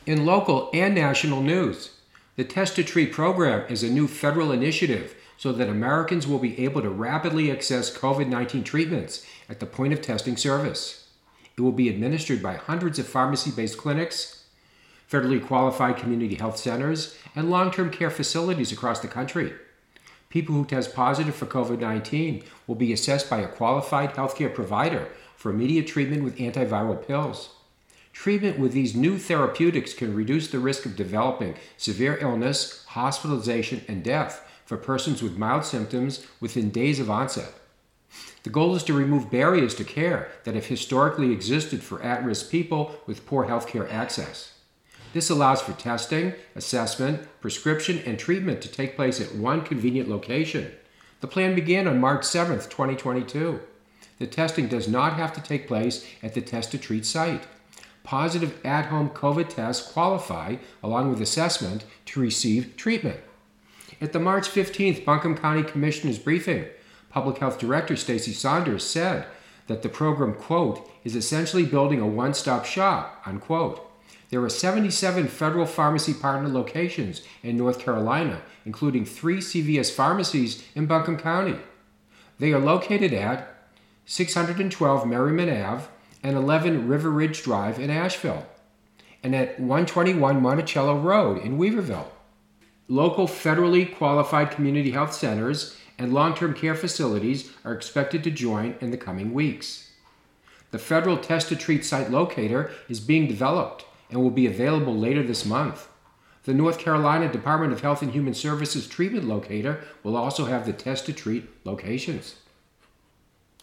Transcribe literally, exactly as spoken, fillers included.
In local and national news, the Test to Treat program is a new federal initiative so that Americans will be able to rapidly access COVID nineteen treatments at the point of testing service. It will be administered by hundreds of pharmacy-based clinics, federally qualified community health centers, and long-term care facilities across the country. People who test positive for COVID nineteen will be assessed by a qualified healthcare provider for immediate treatment with antiviral pills. Treatment with these new therapeutics can reduce the risk of developing severe illness, hospitalization, and death for persons with mild symptoms within days of onset. The goal is to remove barriers to care that have historically existed for at-risk people with poor healthcare access. This allows for testing, assessment, prescription, and treatment to take place at one convenient location. The plan began on March seventh, twenty twenty-two. The testing does not have to take place at the Test to Treat site. Positive at-home COVID tests qualify, along with assessment, to receive treatment. At the March fifteenth Buncombe County Commissioner's briefing, Public Health Director Stacey Saunders said that the program, quote, is essentially building a one-stop shop, unquote. There are seventy-seven federal pharmacy partner locations in North Carolina, including three C V S pharmacies in Buncombe County. They are located at six hundred twelve Merriman Avenue and eleven River Ridge Drive in Asheville, and at one twenty-one Monticello Road in Weaverville. Local federally qualified community health centers and long-term care facilities are expected to join in the coming weeks. The federal Test to Treat site locator is being developed and will be available later this month. The North Carolina Department of Health and Human Services treatment locator will also have the Test to Treat locations.